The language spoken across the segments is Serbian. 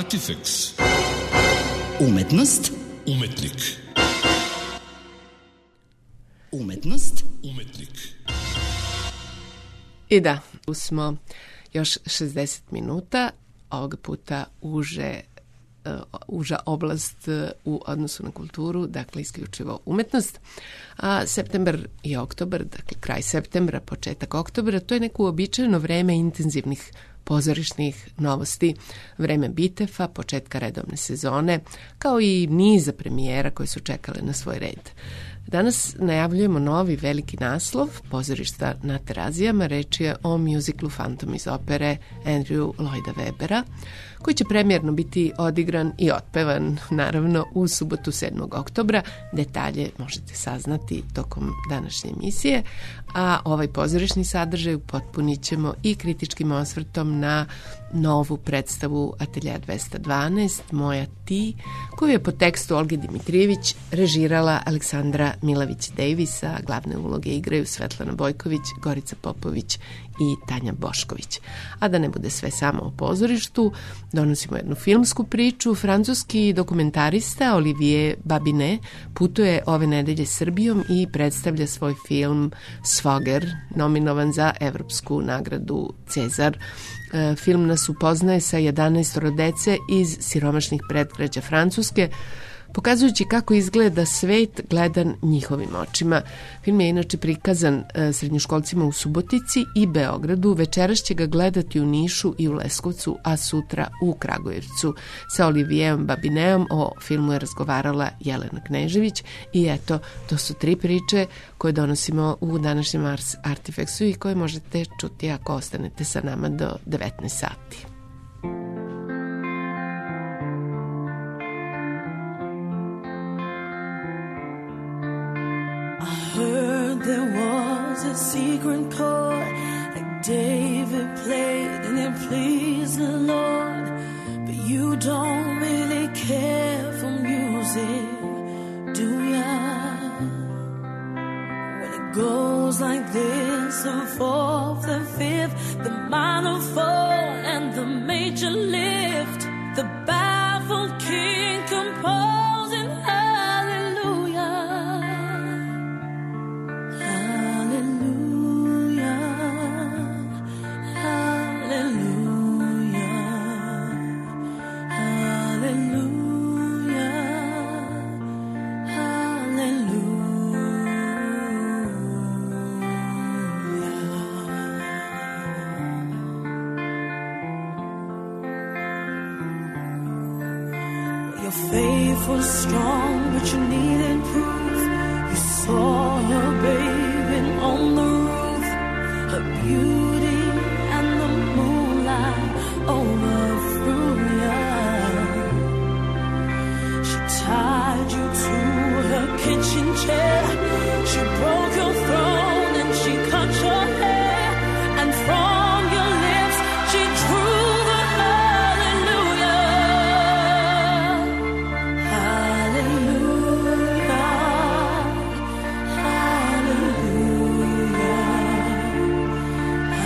Artifex. Umetnost. Umetnik. Umetnost. Umetnik. I da, tu smo još 60 minuta, ovoga puta uža oblast u odnosu na kulturu, dakle isključivo umetnost. A septembar i oktobar, dakle kraj septembra, početak oktobra, to je neko uobičajeno vreme intenzivnih pozorišnih novosti, vreme bitefa, početka redovne sezone, kao i niza premijera koje su čekale na svoj red. Danas najavljujemo novi veliki naslov pozorišta na Terazijama. Reč je o muziklu Fantom iz opere Andrew Lloyda Webbera, koji će premijerno biti odigran i otpevan, naravno, u subotu 7. oktobra. Detalje možete saznati tokom današnje emisije, a ovaj pozorišni sadržaj upotpunit ćemo i kritičkim osvrtom na novu predstavu Ateljea 212, Moja ti, koju je po tekstu Olge Dimitrijević režirala Aleksandra Milavić-Davis, a glavne uloge igraju Svetlana Bojković, Gorica Popović i Tanja Bošković. A da ne bude sve samo o pozorištu, donosimo jednu filmsku priču. Francuski dokumentarista Olivier Babinet putuje ove nedelje Srbijom i predstavlja svoj film Svoger, nominovan za Evropsku nagradu Cezar. Film nas upoznaje sa 11 dece iz siromašnih predgrađa Francuske, pokazujući kako izgleda svet gledan njihovim očima. Film je inače prikazan srednjoškolcima u Subotici i Beogradu. Večeras će ga gledati u Nišu i u Leskovcu, a sutra u Kragujevcu. Sa Olivierom Babineom o filmu je razgovarala Jelena Knežević i eto, to su 3 priče koje donosimo u današnjem Artifexu i koje možete čuti ako ostanete sa nama do 19 sati. Heard there was a secret chord like David played and it pleased the Lord, but you don't really care for music, do ya? When it goes like this, the fourth, the fifth, the minor fall and the major lift, the baffled king composing hallelujah. Your faith was strong, but you needed proof. You saw her baby on the roof, her beauty and the moonlight overthrew ya. She tied you to her kitchen chair, she broke your throne and she cut your hair, and from your lips she drew the hallelujah. Hallelujah, hallelujah,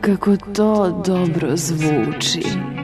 kako to dobro zvuči.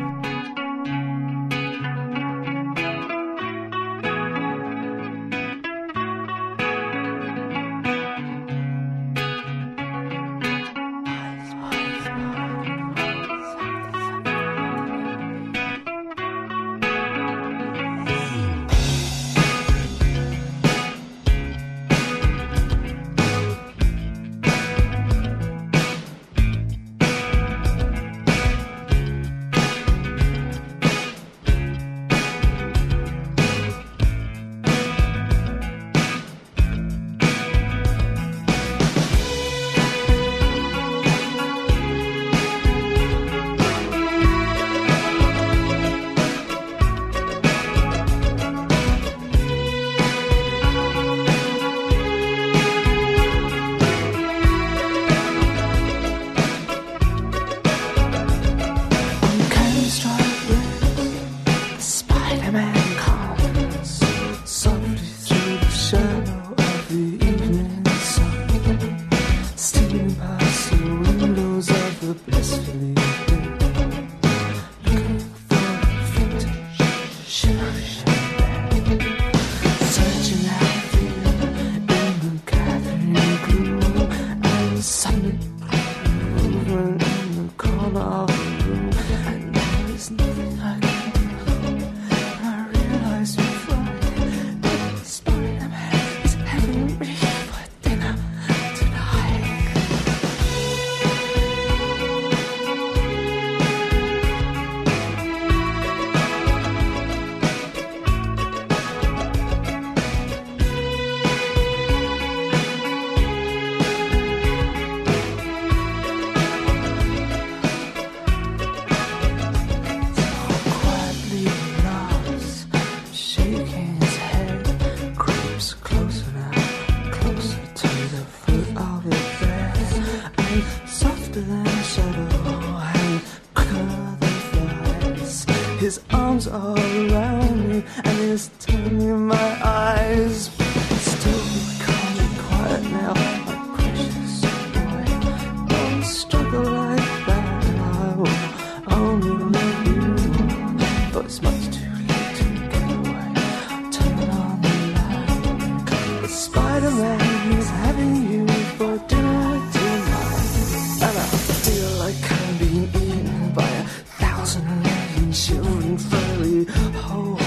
His arms are around me and he's turning my eyes. Still, can't be quiet now, my precious boy. Don't struggle like that, I will only love you. But it's much too late to get away. Turn on the light. The Spider-Man is having you for dinner tonight. And I feel like I'm being eaten by 1,000 living children, fairly whole.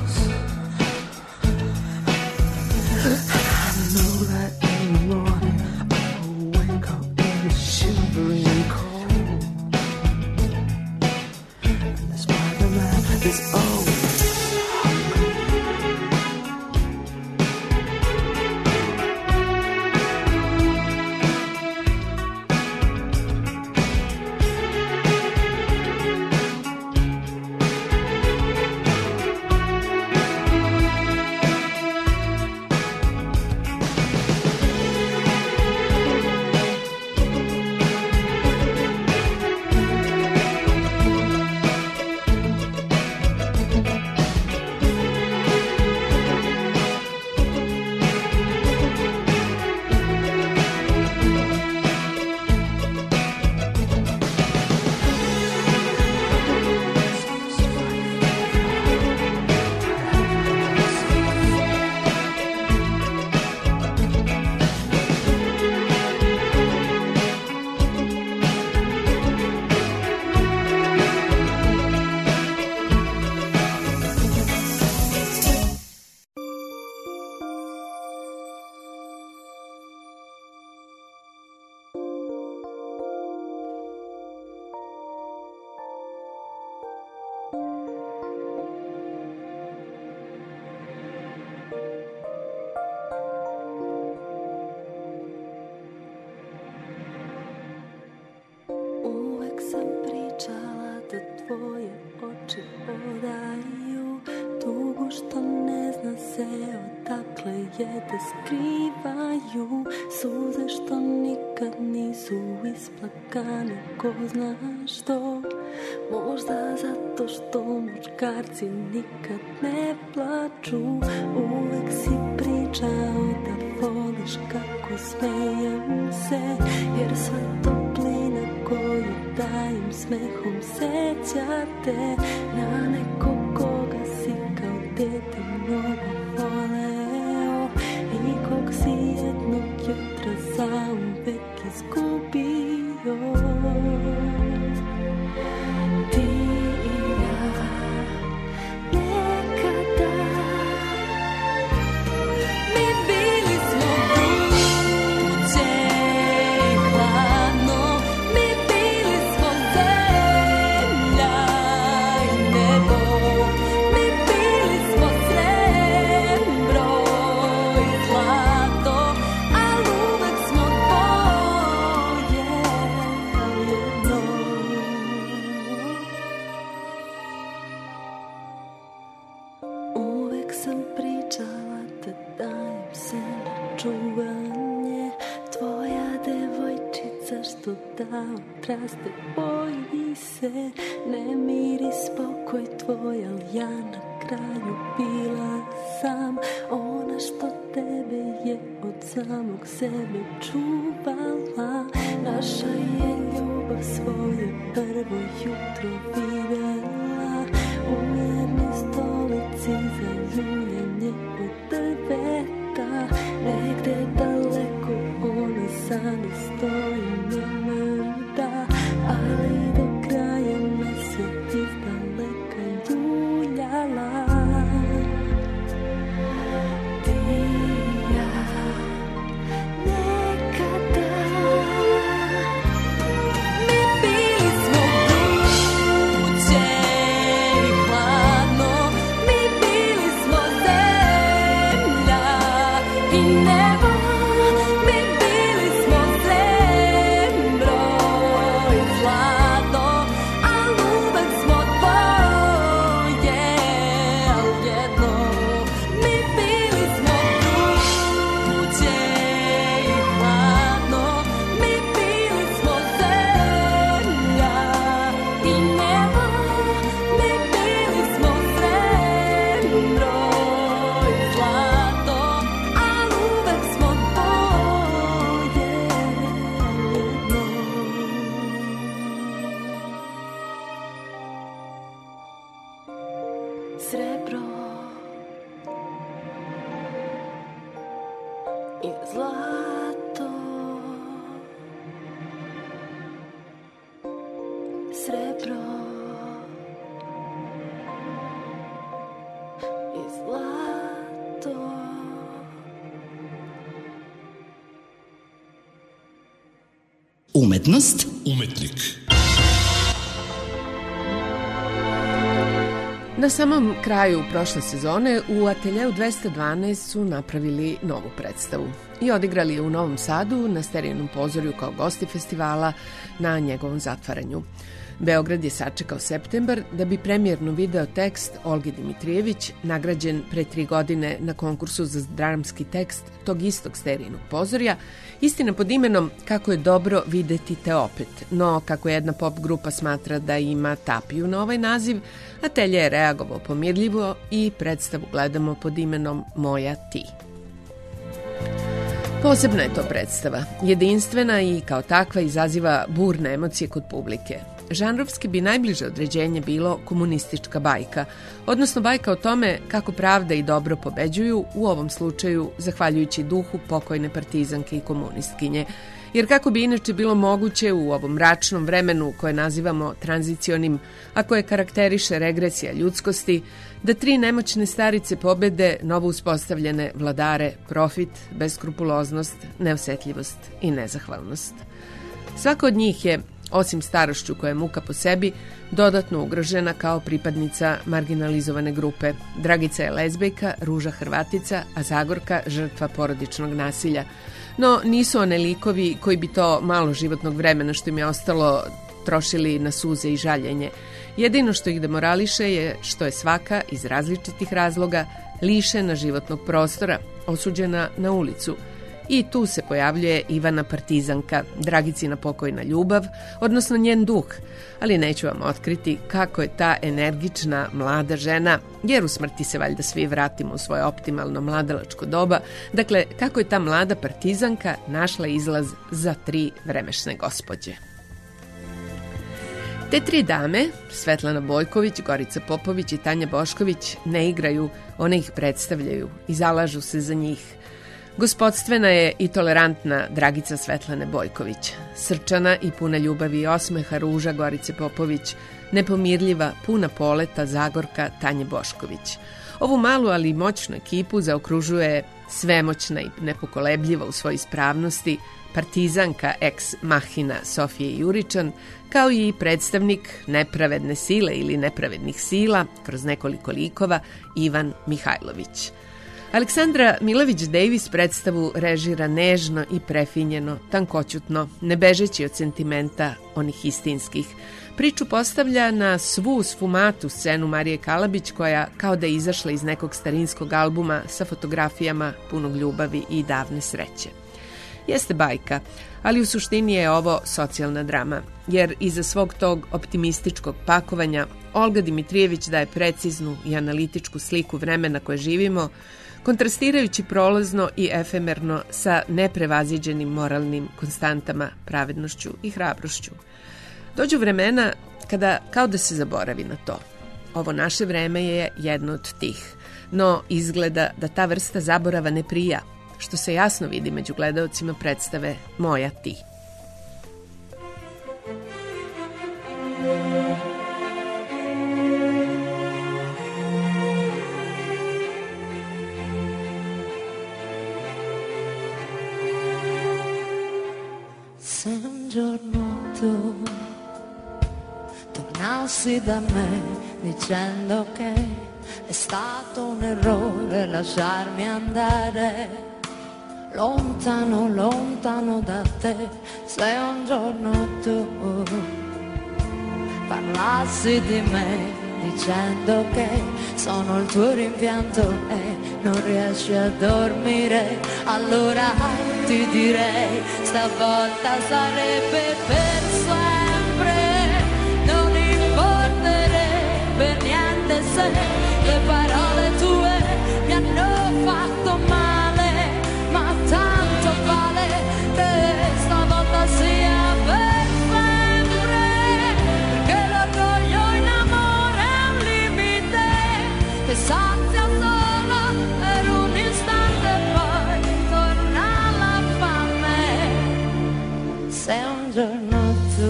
I know that in the morning I will wake up in the shivering cold. And the Spider-Man is always tvoje oči odaju tugu što ne zna se odakle je da skrivaju, suze što nikad nisu isplakane, ko zna što, možda zato što muškarci nikad ne plaču. Uvek si pričao da voliš kako smejem se, jer sva toplina koju tajim smehom sećate na nekog koga si kao dete mnogo voleo i kog si jednog jutra zauvek izgubio. Ti i ja nekada mi bili smo vruće i hladno, mi bili smo zemlja i nebo, mi bili smo srebro i zlato, ali uvek smo dvoje jedno. Uvek sam pričala da dajem se na čuvanje, tvoja devojčica što da odraste boji se, ne miri spokoj tvoj, al ja na kraju bila sam ona što tebe je od samog sebe čuvala. Naša je ljubav svoje prvo jutro videla u jednoj stolici za ljuljanje od drveta, negde daleko ona sada stoji mrda, ali do kraja nas je izdaleka ljuljala. Ti i ja nekada mi bili smo vruće i hladno, mi bili smo zemlja i nebo, mi bili smo srebro i zlato, ali uvek smo dvoje, al jedno. Mi bili smo vruće i hladno, mi bili smo zemlja i nebo, mi bili smo srebro i zlato, ali uvek smo dvoje jedno. Srebro i zlato, srebro i zlato. Umetnost, Umetnik. Na samom kraju prošle sezone u Ateljeu 212 su napravili novu predstavu i odigrali je u Novom Sadu na Sterijenom pozorju kao gosti festivala na njegovom zatvaranju. Beograd je sačekao septembar da bi premijerno video tekst Olge Dimitrijević, nagrađen pre 3 godine na konkursu za dramski tekst tog istog Sterijenog pozorja, istina pod imenom Kako je dobro videti te opet. No, kako jedna pop grupa smatra da ima tapiju na ovaj naziv, Atelje je reagovao pomirljivo i predstavu gledamo pod imenom Moja ti. Posebna je to predstava, jedinstvena i kao takva izaziva burne emocije kod publike. Žanrovski bi najbliže određenje bilo komunistička bajka, odnosno bajka o tome kako pravda i dobro pobeđuju, u ovom slučaju zahvaljujući duhu pokojne partizanke i komunistkinje. Jer kako bi inače bilo moguće u ovom mračnom vremenu koje nazivamo tranzicionim, a koje karakteriše regresija ljudskosti, da 3 nemoćne starice pobede novo uspostavljene vladare, profit, beskrupuloznost, neosetljivost i nezahvalnost. Svaka od njih je, osim starošću koja je muka po sebi, dodatno ugrožena kao pripadnica marginalizovane grupe. Dragica je lezbejka, Ruža Hrvatica, a Zagorka žrtva porodičnog nasilja. No nisu one likovi koji bi to malo životnog vremena što im je ostalo trošili na suze i žaljenje. Jedino što ih demorališe je što je svaka iz različitih razloga lišena životnog prostora, osuđena na ulicu. I tu se pojavljuje Ivana partizanka, Dragicina pokojna ljubav, odnosno njen duh. Ali neću vam otkriti kako je ta energična mlada žena, jer u smrti se valjda svi vratimo u svoje optimalno mladalačko doba, dakle kako je ta mlada partizanka našla izlaz za 3 vremešne gospođe. Te tri dame, Svetlana Bojković, Gorica Popović i Tanja Bošković, ne igraju, one ih predstavljaju i zalažu se za njih. Gospodstvena je i tolerantna Dragica Svetlane Bojković, srčana i puna ljubavi i osmeha ruža Gorice Popović, nepomirljiva, puna poleta Zagorka Tanje Bošković. Ovu malu, ali moćnu ekipu zaokružuje svemoćna i nepokolebljiva u svojoj ispravnosti partizanka ex mahina Sofije Juričan, kao i predstavnik nepravedne sile ili nepravednih sila kroz nekoliko likova Ivan Mihajlović. Aleksandra Milović-Davis predstavu režira nežno i prefinjeno, tankoćutno, ne bežeći od sentimenta onih istinskih. Priču postavlja na svu sfumatu scenu Marije Kalabić, koja kao da je izašla iz nekog starinskog albuma sa fotografijama punog ljubavi i davne sreće. Jeste bajka, ali u suštini je ovo socijalna drama, jer iza svog tog optimističkog pakovanja Olga Dimitrijević daje preciznu i analitičku sliku vremena koje živimo, kontrastirajući prolazno i efemerno sa neprevaziđenim moralnim konstantama, pravednošću i hrabrošću. Dođu vremena kada kao da se zaboravi na to. Ovo naše vreme je jedno od tih, no izgleda da ta vrsta zaborava ne prija, što se jasno vidi među gledaocima predstave Moja ti. Se un giorno tu tornassi da me dicendo che è stato un errore lasciarmi andare lontano, lontano da te, se un giorno tu parlassi di me dicendo che sono il tuo rimpianto e non riesci a dormire, allora ti direi stavolta sarebbe per sempre, non importerebbe niente se le parole tue mi hanno fatto male, ma tanto vale che stavolta sia per sempre, perché l'orgoglio in amore è un limite che sazia solo per un istante e poi torna la fame. Se un giorno tu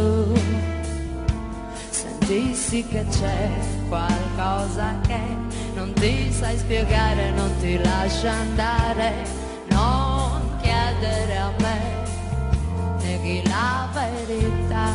sentissi che c'è qualcosa che non ti sai spiegare, non ti lascia andare, non chiedere a me, neghi la verità,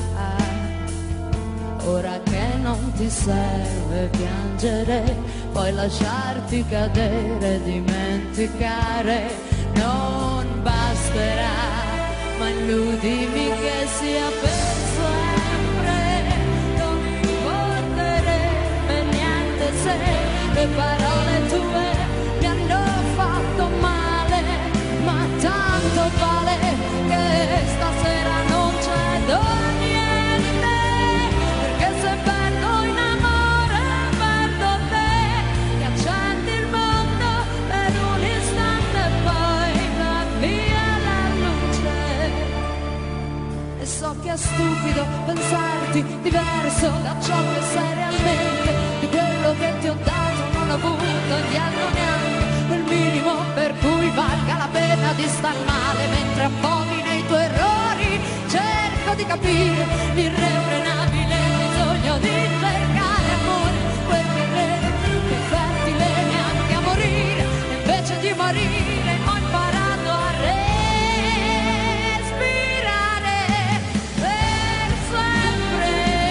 ora che non ti serve piangere, puoi lasciarti cadere, dimenticare, non basterà, ma illudimi che sia per sempre, non importerebbe niente se le parole tue mi hanno fatto male, ma tanto vale che stasera non cedo niente, perché se perdo in amore perdo te, che accendi il mondo per un istante e poi va via la luce. E so che è stupido pensarti diverso da ciò che sei realmente, di quello che ti ho dato non ho avuto indietro neanche quel minimo per cui valga la pena di star male, mentre affoghi nei tuoi errori cerco di capire l'irrefrenabile bisogno di cercare amore, quel che rende più fertile neanche a morire, e invece di morire ho imparato a respirare per sempre.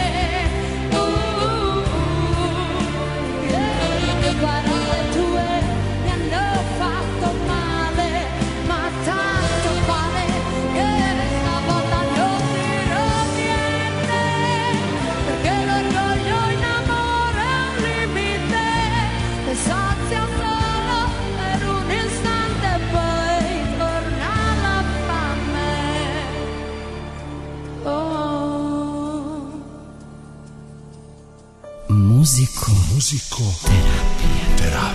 Le parole tue mi hanno fatto male, ma tanto vale che stavolta non dirò niente, perché l'orgoglio in amore è un limite che sazia solo per un istante e poi torna la fame. Oh. Muziko. Terapija.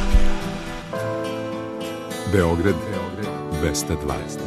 Beograd 220.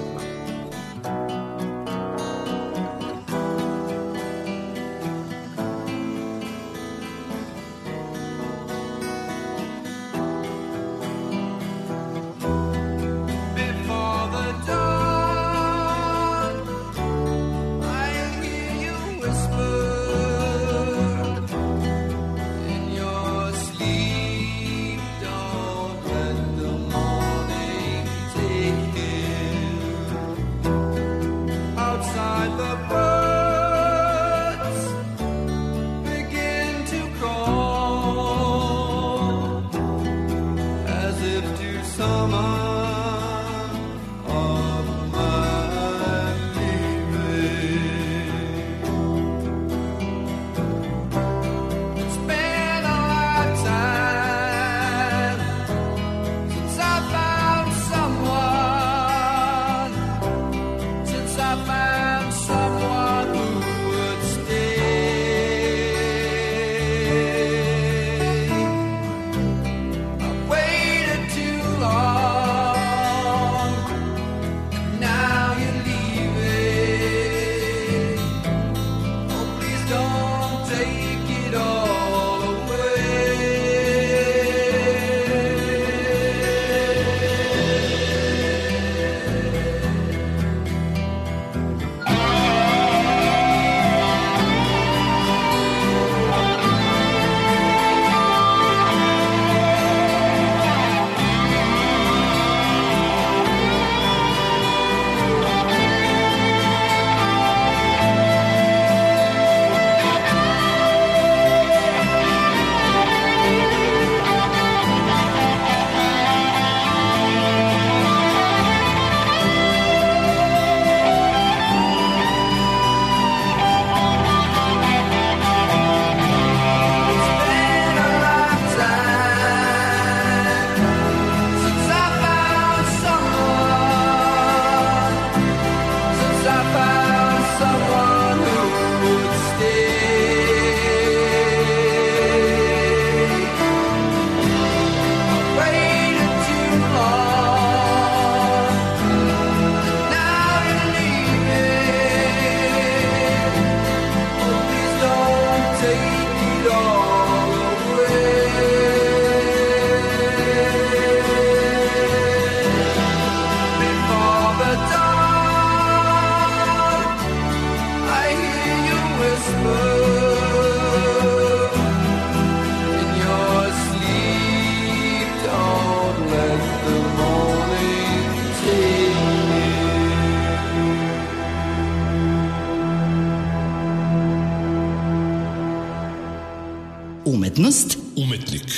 Umetnost. Umetnik.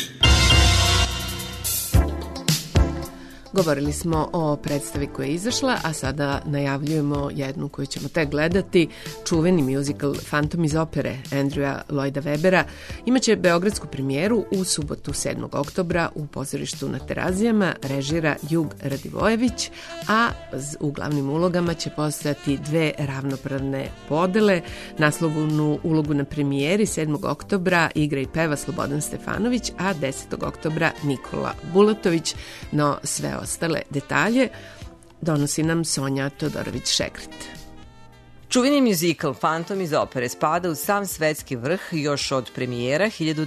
Govorili smo o predstavi koja je izašla, a sada najavljujemo jednu koju ćemo tek gledati. Čuveni musical Fantom iz opere Andrewa Lloyda Webbera imaće beogradsku premijeru u subotu 7. oktobra u pozorištu na Terazijama, režira Jug Radivojević, a u glavnim ulogama će postojati dve ravnopravne podele. Naslovnu ulogu na premijeri 7. oktobra igra i peva Slobodan Stefanović, a 10. oktobra Nikola Bulatović, no sve ostale detalje donosi nam Sonja Todorović-Šekret. Čuveni muzikal Fantom iz opere spada u sam svetski vrh još od premijera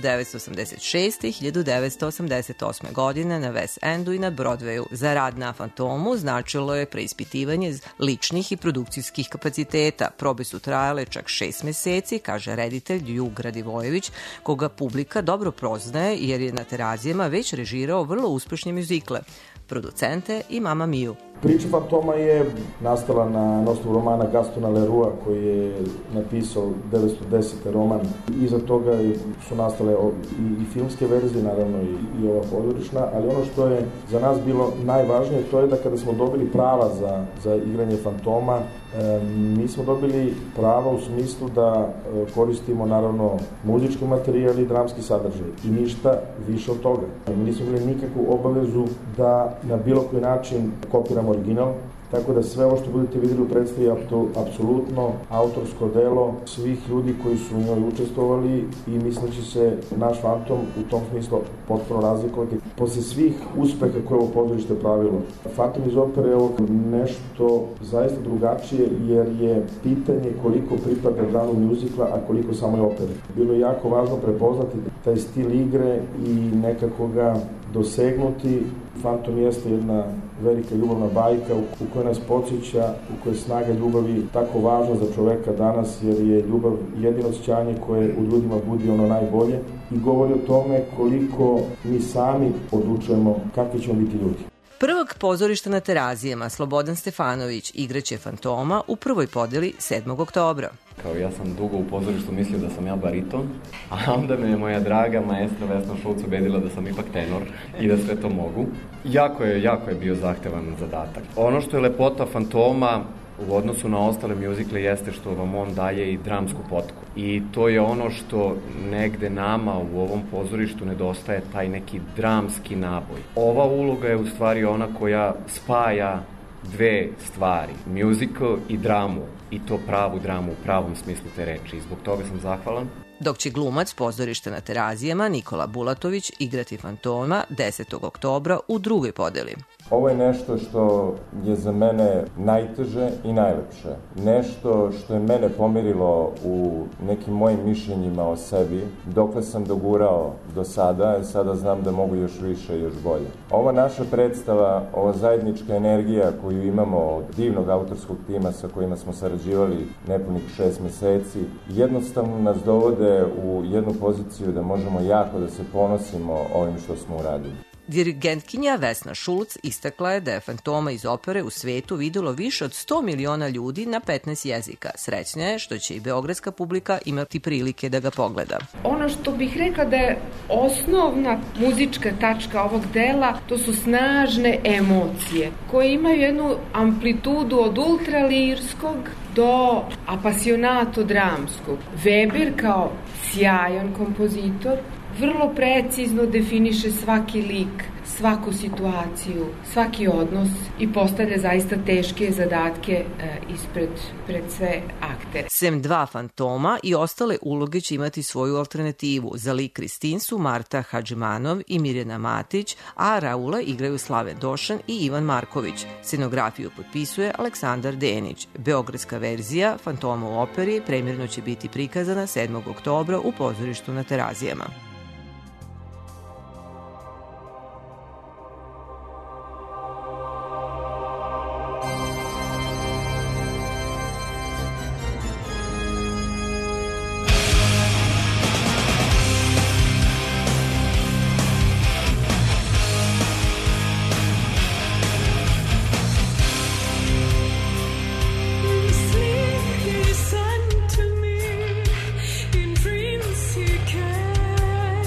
1986. i 1988. godine na West Endu i na Broadwayu. Za rad na Fantomu značilo je preispitivanje ličnih i produkcijskih kapaciteta. Probe su trajale čak 6 meseci, kaže reditelj Jug Radivojević, koga publika dobro poznaje jer je na Terazijama već režirao vrlo uspešne muzikle, Producente i Mamma Miju. Priča Fantoma je nastala na osnovu romana Gastona Leroua koji je napisao 910. roman. Iza toga su nastale i filmske verzije, naravno i ova pozorišna, ali ono što je za nas bilo najvažnije to je da kada smo dobili prava za igranje Fantoma, mi smo dobili prava u smislu da koristimo naravno muzički materijal i dramski sadržaj i ništa više od toga. Mi nismo imali nikakvu obavezu da na bilo koji način kopiramo original, tako da sve ovo što budete vidjeli u predstavi je apsolutno autorsko delo svih ljudi koji su u njoj učestvovali i mislim da će se naš Fantom u tom smislu potpuno razlikovati. Posle svih uspeha koje ovo pozorište pravilo, Fantom iz opere je ovo nešto zaista drugačije jer je pitanje koliko pripada žanru muzikla, a koliko samoj opere. Bilo je jako važno prepoznati taj stil igre i nekako ga dosegnuti. Fantom jeste jedna velika ljubavna bajka u kojoj nas podsjeća, u kojoj je snaga ljubavi tako važna za čoveka danas, jer je ljubav jedino osjećanje koje u ljudima budi ono najbolje i govori o tome koliko mi sami odlučujemo kakvi ćemo biti ljudi. Prvog pozorišta na Terazijama Slobodan Stefanović igraće Fantoma u prvoj podeli 7. oktobra. Kao ja sam dugo u pozorištu mislio da sam ja bariton, a onda me moja draga maestra Vesna Šulc ubedila da sam ipak tenor i da sve to mogu. Jako je bio zahtevan zadatak. Ono što je lepota Fantoma u odnosu na ostale mjuzikle jeste što vam on daje i dramsku potku. I to je ono što negde nama u ovom pozorištu nedostaje, taj neki dramski naboj. Ova uloga je u stvari ona koja spaja dve stvari, mjuzikl i dramu. I to pravu dramu u pravom smislu te reči. I zbog toga sam zahvalan. Dok će glumac pozorišta na Terazijama Nikola Bulatović igrati Fantoma 10. oktobra u drugoj podeli. Ovo je nešto što je za mene najteže i najlepše. Nešto što je mene pomirilo u nekim mojim mišljenjima o sebi, dokle sam dogurao do sada, i sada znam da mogu još više i još bolje. Ova naša predstava, ova zajednička energija koju imamo od divnog autorskog tima sa kojima smo sarađivali nepunih 6 meseci, jednostavno nas dovode u jednu poziciju da možemo jako da se ponosimo ovim što smo uradili. Dirigentkinja Vesna Šulc istakla je da je Fantoma iz opere u svetu videlo više od 100 miliona ljudi na 15 jezika. Srećna je što će i beogradska publika imati prilike da ga pogleda. Ono što bih rekla da je osnovna muzička tačka ovog dela, to su snažne emocije koje imaju jednu amplitudu od ultralirskog do apasionato dramskog. Weber kao sjajan kompozitor vrlo precizno definiše svaki lik, svaku situaciju, svaki odnos i postavlja zaista teške zadatke pred sve aktere. Sem dva Fantoma i ostale uloge će imati svoju alternativu. Za lik Kristin su Marta Hadžimanov i Mirjana Matić, a Raula igraju Slaven Došan i Ivan Marković. Scenografiju potpisuje Aleksandar Denić. Beogradska verzija Fantoma u operi premijerno će biti prikazana 7. oktobra u pozorištu na Terazijama. He sent to me in dreams he came.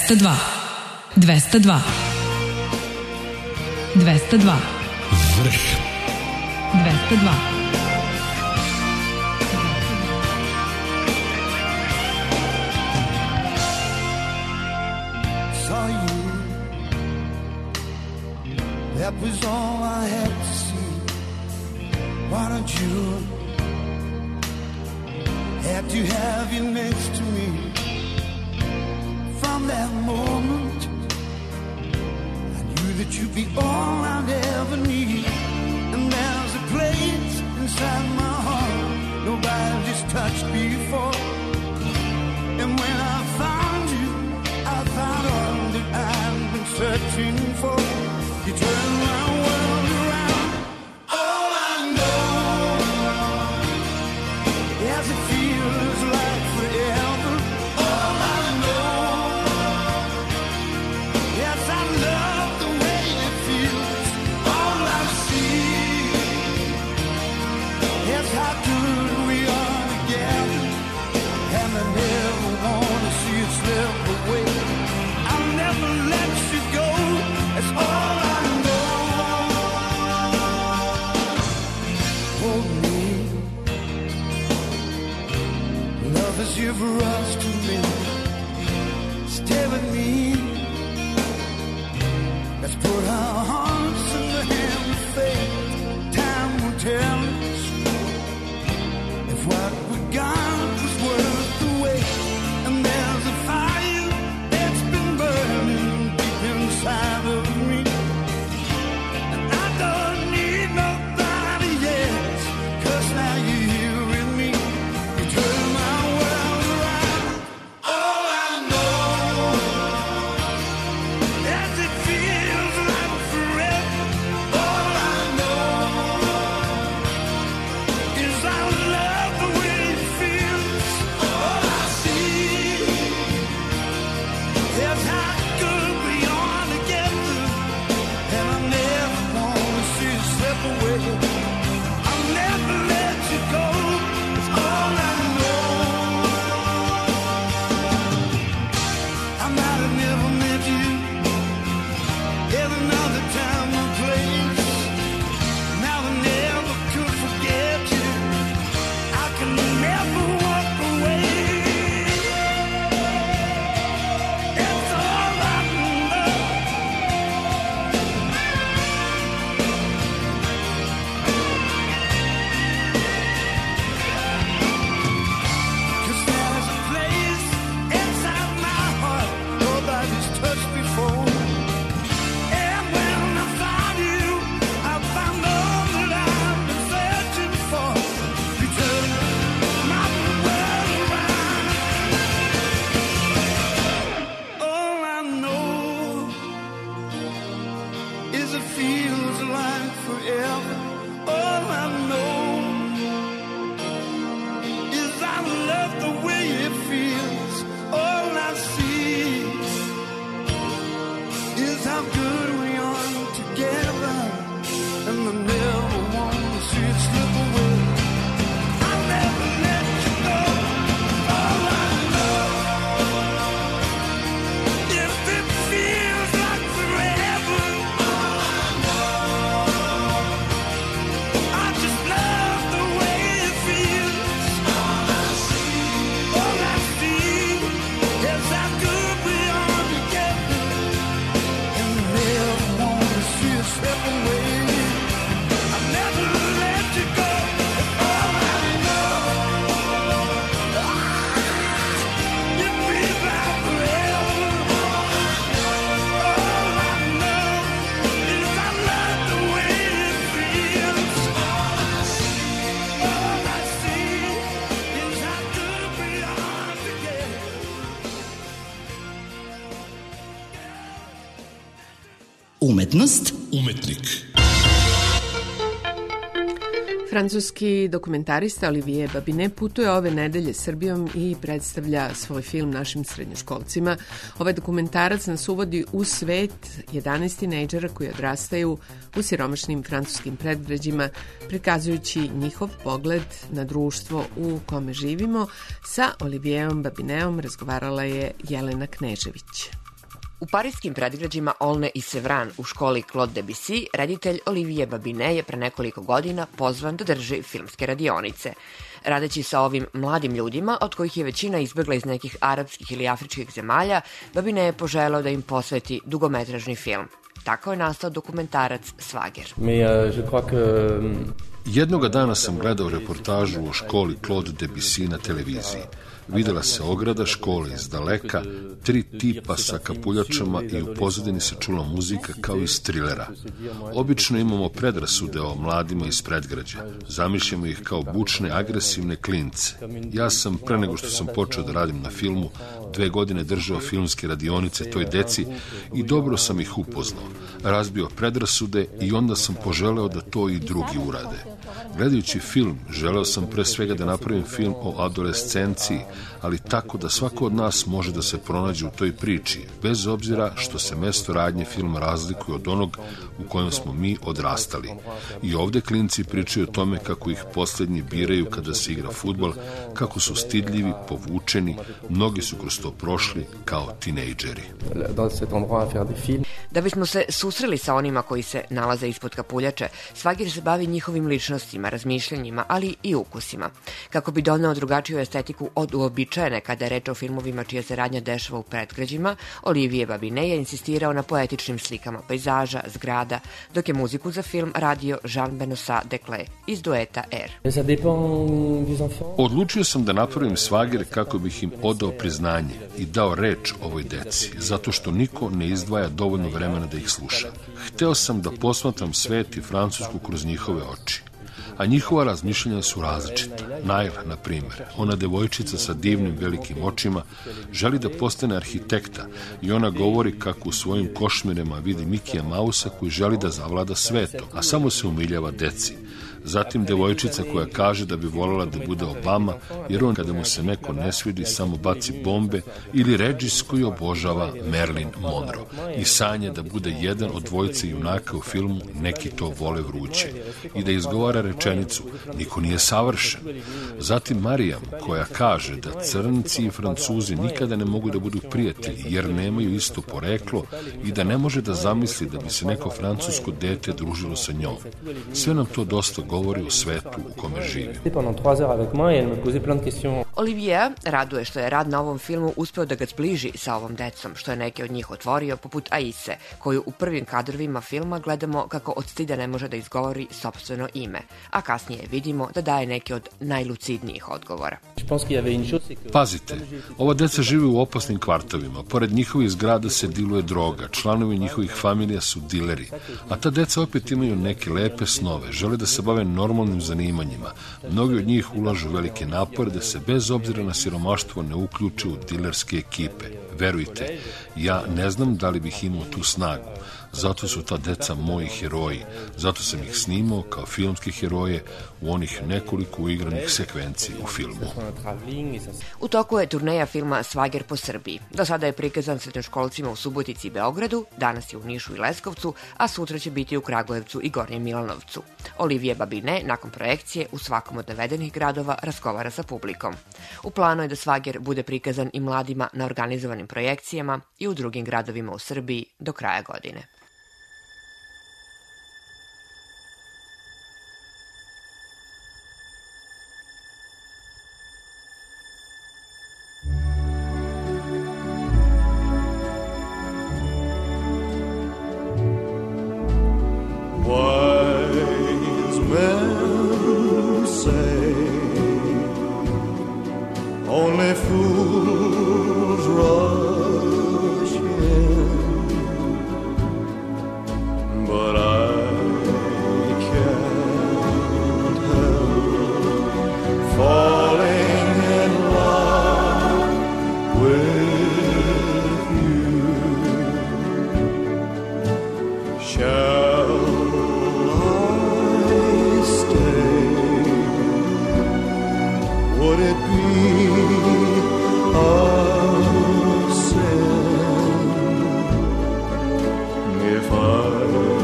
202. 202. 202. Vrh. 202. Saw you. That was all I had to see. Why don't you have to have you next to me? From that moment, I knew that you'd be all I'd ever need. And there's a place inside my heart nobody's touched before. And when I found you, I found all that I've been searching for. You turn my world around. All I know, yes, it feels like forever. All I know, yes, I love the way it feels. All I see, yes, how good we are together. And I never want to see it slip away. I'll never let you go. That's all I know. Hold me, love as you've rushed to me. Stay with me. Let's put our hearts in the hand of fate. Time will tell us if what we got was worth the wait. And there's a fire that's been burning deep inside of me. And I don't need nobody else, 'cause now you're here with me. You turn my world around. All I know, as it feels like forever. All I know is I love the way it feels. All I see is how good we are together. And I never want to see you slip away. I'll never let you go. It's all I know. I might have never met you in another time or place. Now I never could forget you. I can never walk away. It's all I know. 'Cause there's a place inside my heart nobody's touched before. And when I found you, I found all that I've been searching for. You turn my world around. All I know is it feels like forever. All I know is I love the way it feels. All I see is how good we are together. And I never want to see it slip away. I'll never let you go. All I know, if it feels like forever. All I know, I just love the way it feels. All I see is how good we are together. And I never want to see it slip away. I'll never let you go. All I know, it feels like forever. All I know is I love the way it feels. All I see is how good we are together. Umetnost, Umetnik. Francuski dokumentarista Olivier Babinet putuje ove nedelje Srbijom i predstavlja svoj film našim srednjoškolcima. Ovaj dokumentarac nas uvodi u svet 11 tinejdžera koji odrastaju u siromašnim francuskim predgrađima, prikazujući njihov pogled na društvo u kome živimo. Sa Olivierom Babinetom razgovarala je Jelena Knežević. U parijskim predgrađima Olne i Sevran u školi Claude Debussy reditelj Olivier Babinet je pre nekoliko godina pozvan da drži filmske radionice. Radeći sa ovim mladim ljudima, od kojih je većina izbegla iz nekih arapskih ili afričkih zemalja, Babinet je poželeo da im posveti dugometražni film. Tako je nastao dokumentarac Svager. Jednoga dana sam gledao reportažu o školi Claude Debussy na televiziji. Videla se ograda škole iz daleka, 3 tipa sa kapuljačama i u pozadini se čula muzika kao iz trilera. Obično imamo predrasude o mladima iz predgrađa. Zamišljamo ih kao bučne, agresivne klince. Ja sam, pre nego što sam počeo da radim na filmu, 2 godine držao filmske radionice toj deci i dobro sam ih upoznao. Razbio predrasude i onda sam poželeo da to i drugi urade. Gledajući film, želeo sam pre svega da napravim film o adolescenciji, ali tako da svako od nas može da se pronađe u toj priči, bez obzira što se mesto radnje filma razlikuje od onog u kojem smo mi odrastali. I ovde klinci pričaju o tome kako ih poslednji biraju kada se igra fudbal, kako su stidljivi, povučeni, mnogi su kroz to prošli kao tinejdžeri. Da bismo se susreli sa onima koji se nalaze ispod kapuljače, Svager se bavi njihovim ličnostima, razmišljanjima, ali i ukusima. Kako bi doneo drugačiju estetiku od uobičajene kada je reč o filmovima čija se radnja dešava u predgrađima, Olivier Babinet je insistirao na poetičnim slikama pejzaža, zgrada, dok je muziku za film radio Jean-Benoît Declé iz dueta R. Odlučio sam da napravim Svager kako bih im odao priznanje i dao reč ovoj deci, zato što niko ne izdvaja dovoljno vremena da ih sluša. Hteo sam da posmatram svet i Francusku kroz njihove oči. A njihova razmišljanja su različita. Naila, na primjer, ona devojčica sa divnim velikim očima, želi da postane arhitekta i ona govori kako u svojim košmirama vidi Mikija Mausa koji želi da zavlada svetom, a samo se umiljava deci. Zatim devojčica koja kaže da bi voljela da bude Obama, jer on kada mu se neko ne svidi samo baci bombe, ili Regis koji obožava Marilyn Monroe i sanja da bude jedan od dvojice junaka u filmu Neki to vole vruće i da izgovara rečenicu niko nije savršen. Zatim Marijam koja kaže da crnci i Francuzi nikada ne mogu da budu prijatelji jer nemaju isto poreklo i da ne može da zamisli da bi se neko francusko dete družilo sa njom. Sve nam to dosta govori o svetu u kome živimo. Olivier raduje što je rad na ovom filmu uspeo da ga zbliži sa ovom decom, što je neke od njih otvorio, poput Aise, koju u prvim kadrovima filma gledamo kako od stida ne može da izgovori sopstveno ime, a kasnije vidimo da daje neke od najlucidnijih odgovora. Pazite, ova deca žive u opasnim kvartovima, pored njihovih zgrada se diluje droga, članovi njihovih familija su dileri, a ta deca opet imaju neke lepe snove, žele da se bave normalnim zanimanjima. Mnogi od njih ulažu velike napore da se bez obzira na siromaštvo ne uključe u dilerske ekipe. Verujte, ja ne znam da li bih imao tu snagu. Zato su ta deca moji heroji. Zato sam ih snimao kao filmske heroje u onih nekoliko uigranih sekvenci u filmu. U toku je turneja filma Svager po Srbiji. Do sada je prikazan srednjoškolcima u Subotici i Beogradu, danas je u Nišu i Leskovcu, a sutra će biti u Kragujevcu i Gornjem Milanovcu. Olivier Babinet nakon projekcije u svakom od navedenih gradova razgovara sa publikom. U planu je da Svager bude prikazan i mladima na organizovanim projekcijama i u drugim gradovima u Srbiji do kraja godine. Wise men say only fools rush in, but I can't help falling in love with you. Shall would it be a sin if I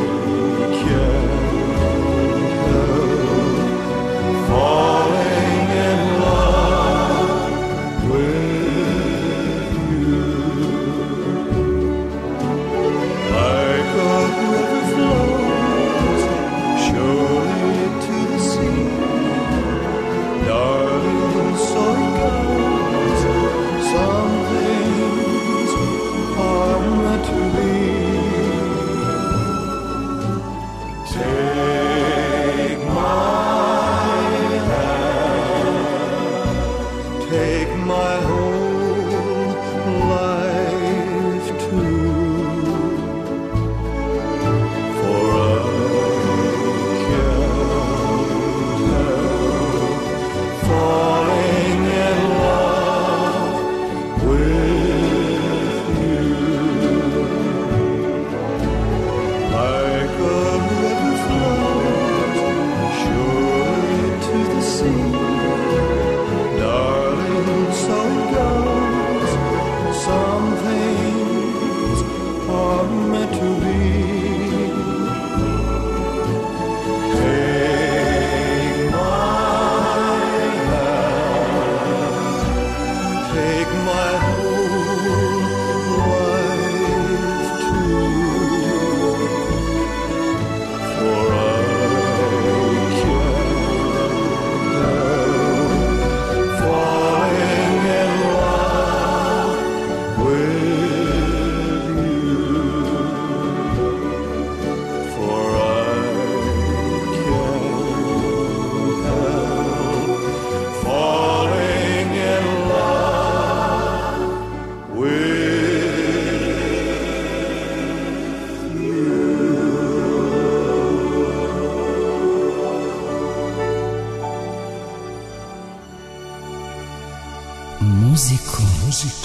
can't help falling in love with you?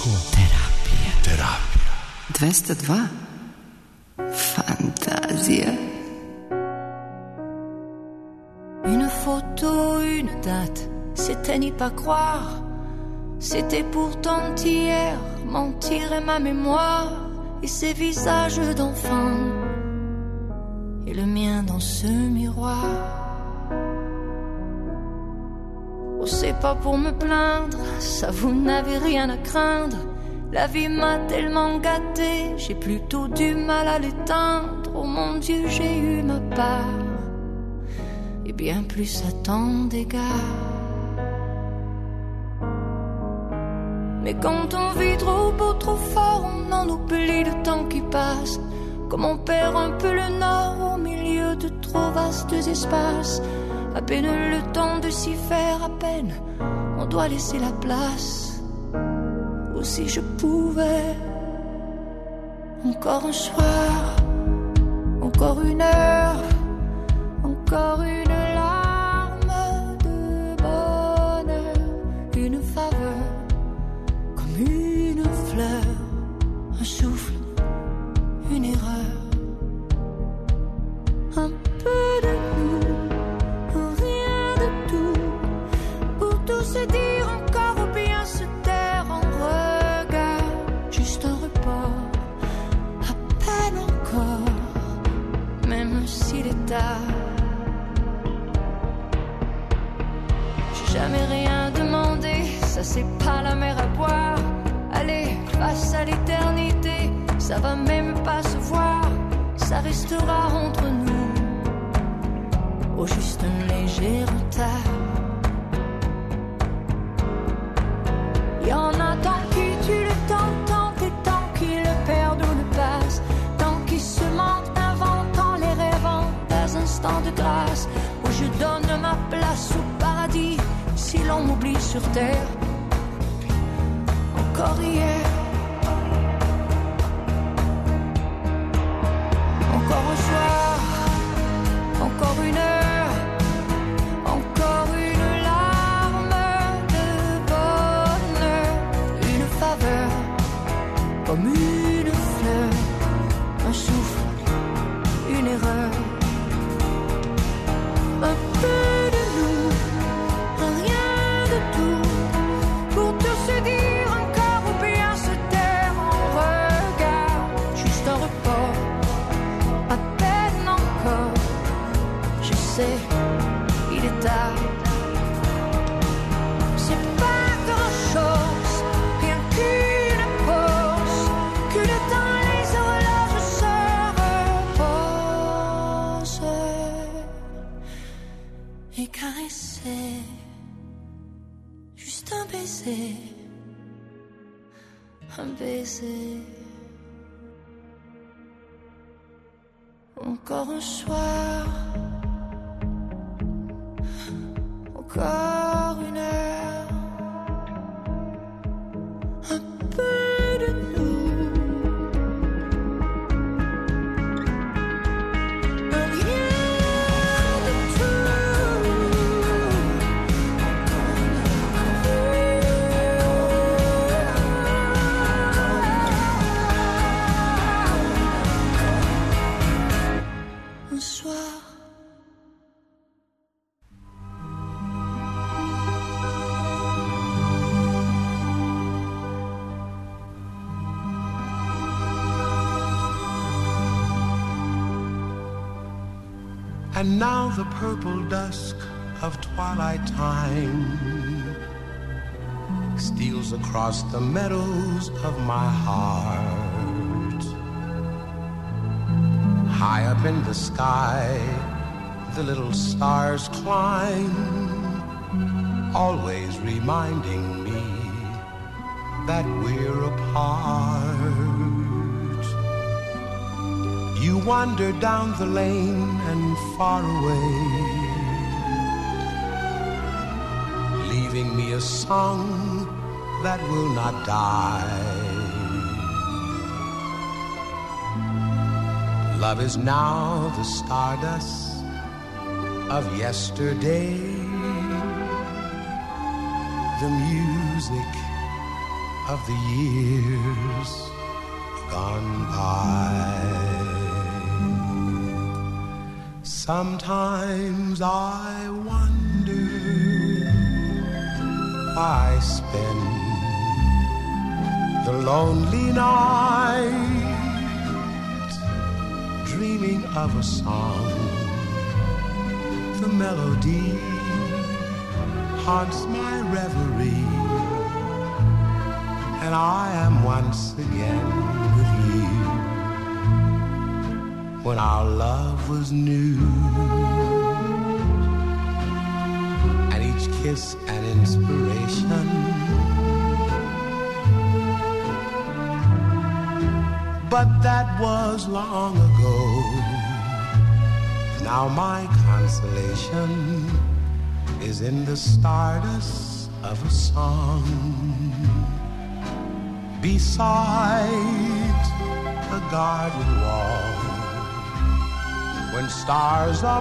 Terapija. 202. Fantazija. Une photo, une date, c'était n'y pas croire. C'était pourtant hier, mentir est ma mémoire. Et ces visages d'enfants, et le mien dans ce miroir. Oh, c'est pas pour me plaindre, ça vous n'avez rien à craindre. La vie m'a tellement gâtée, j'ai plutôt du mal à l'éteindre. Oh mon Dieu, j'ai eu ma part, et bien plus à tant d'égards. Mais quand on vit trop beau, trop fort, on en oublie le temps qui passe. Comme on perd un peu le nord au milieu de trop vastes espaces. À peine le temps de s'y faire, à peine on doit laisser la place. Ou si je pouvais, encore un soir, encore une heure, encore une larme de bonheur, une faveur, comme une fleur, un souffle, une erreur, un peu de nous, rien de tout, pour tout se dire encore ou bien se taire en regard, juste un report, à peine encore, même s'il est tard. J'ai jamais rien demandé, ça c'est pas la mer à boire. Allez, face à l'éternité, ça va même pas se voir, ça restera entre nous, au juste un léger retard. Y'en a tant qui tuent le temps, tant et tant qui le perdent ou le passent, tant qui se mentent, inventant les rêvant des instants de grâce, où je donne ma place au paradis, si l'on m'oublie sur terre. Encore hier, encore un soir, encore une heure, encore une larme de bonheur, une faveur, comme une fleur, un souffle, une erreur, un peu de nous, rien de tout, pour tout se dire encore ou bien se taire en regard, juste un report, à peine encore, je sais, il est tard. C'est pas grand chose, rien qu'une pause, que le temps les horloges se reposent et caresser, juste un baiser, un baiser. Encore un soir, encore une heure, un peu de nous, rien de tout. Un soir. And now the purple dusk of twilight time steals across the meadows of my heart. High up in the sky, the little stars climb, always reminding me that we're apart. You wander down the lane and far away, leaving me a song that will not die. Love is now the stardust of yesterday, the music of the years gone by. Sometimes I wonder why I spend the lonely night dreaming of a song. The melody haunts my reverie, and I am once again with you when our love was new, and each kiss an inspiration. But that was long ago. Now my consolation is in the stardust of a song beside a garden wall. When stars are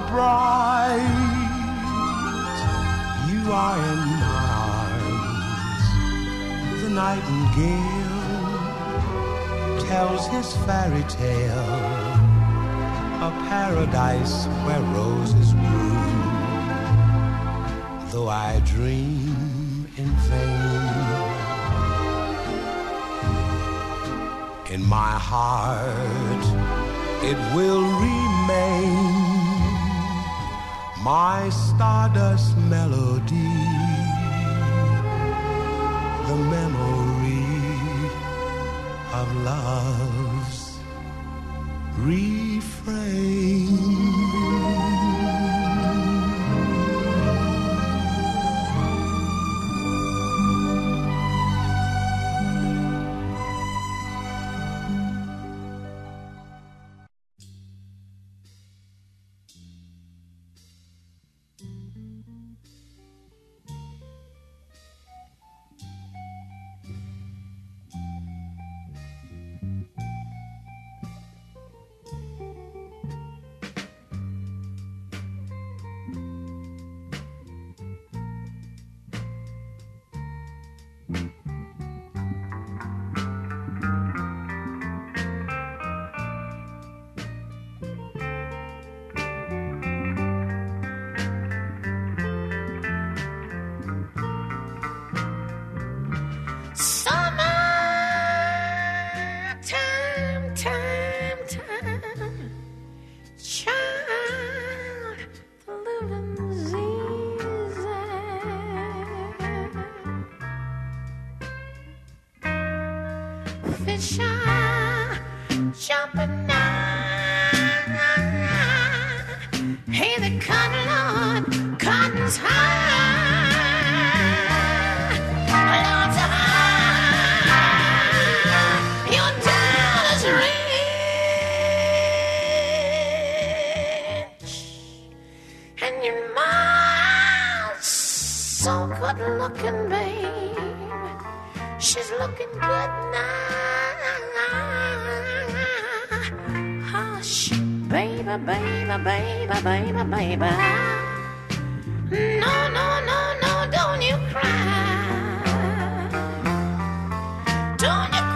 bright, you are in my arms. The nightingale tells his fairy tale, a paradise where roses bloom. Though I dream in vain, in my heart it will remain, my stardust melody, the memory of love's refrain. Fish are jumping now. Hey, the cotton, Lord, cotton's high. Lord's high. Your dollar's rich, and your mom's so good looking, babe. She's looking good now. Hush, baby, baby, baby, baby, baby. No, no, no, no, don't you cry. Don't you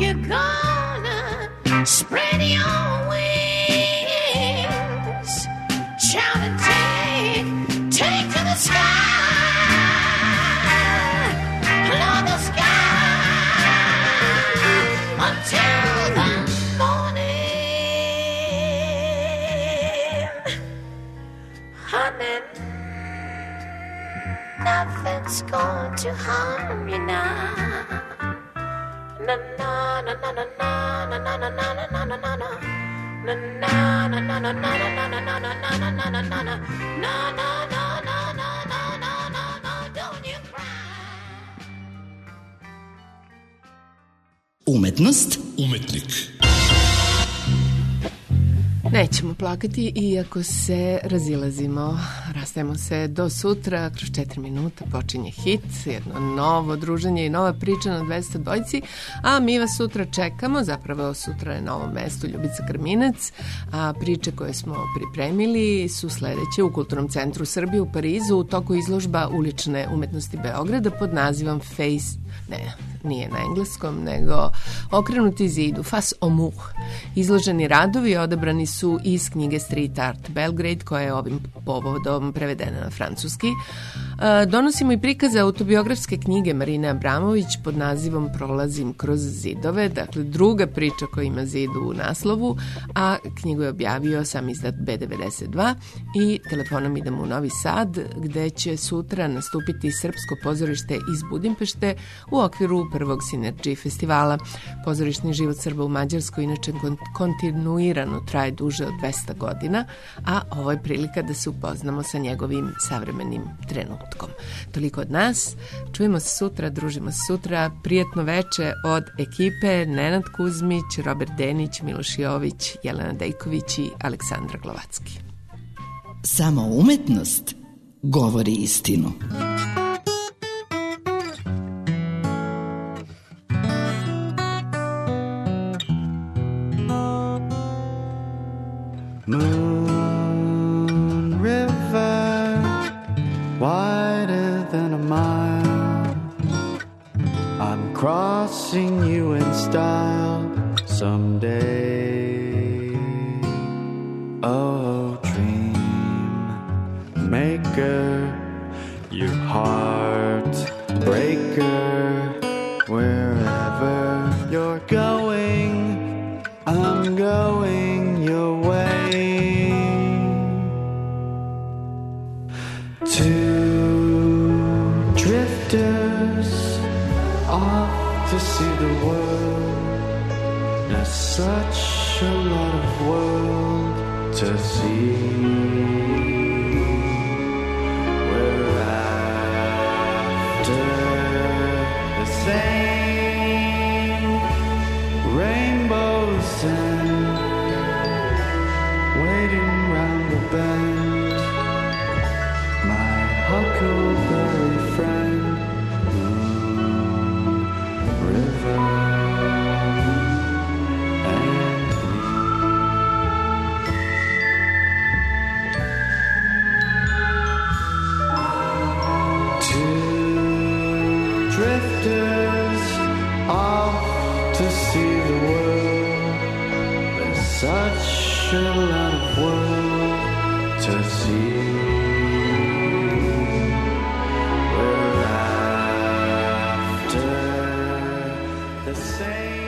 you're gonna spread your wings, shout and take to the sky, Lord, the sky, until the morning, honey. Nothing's going to harm you now. Na na na na na na na na na na na na na na. Na na na na na na na na na na na na na na na. Na na na na na na na na na. Don't you cry. Umetnost. Umetnik. Nećemo plakati, iako se razilazimo. Rastajemo se do sutra, kroz 4 minuta počinje hit, jedno novo druženje i nova priča na 200 dvojci, a mi vas sutra čekamo, zapravo sutra je na ovom mestu Ljubica Krminac, a priče koje smo pripremili su sledeće: u Kulturnom centru Srbije u Parizu u toku izložba ulične umetnosti Beograda pod nazivom Face, nije na engleskom, nego Okrenuti zidu, Face au mur. Izloženi radovi odabrani su iz knjige Street Art Belgrade, koja je ovim povodom prevedena na francuski. Donosimo i prikaze autobiografske knjige Marine Abramović pod nazivom Prolazim kroz zidove, dakle druga priča koja ima zid u naslovu, a knjigu je objavio sam izdat B92 i telefonom idemo u Novi Sad, gde će sutra nastupiti Srpsko pozorište iz Budimpešte u okviru prvog Synergy festivala. Pozorišni život Srba u Mađarskoj inače kontinuirano traje duže od 200 godina, a ovo je prilika da se upoznamo sa njegovim savremenim trenutkom. Toliko od nas, čujemo se sutra, družimo se sutra, prijatno veče od ekipe Nenad Kuzmić, Robert Denić, Miloš Jović, Jelena Dejković i Aleksandra Glovacki. Samo umetnost govori istinu. Moon river, wider than a mile. I'm crossing you in style someday. Oh, dream maker, your heart breaker. Wherever you're going, I'm going your way. Two drifters off to see the world. There's such a lot of world to see. We're after the same rainbows and waiting round the bend. My huckleberry friend, Moon River, and two drifters off to see the world. There's such a lot of world to see. We're after the same.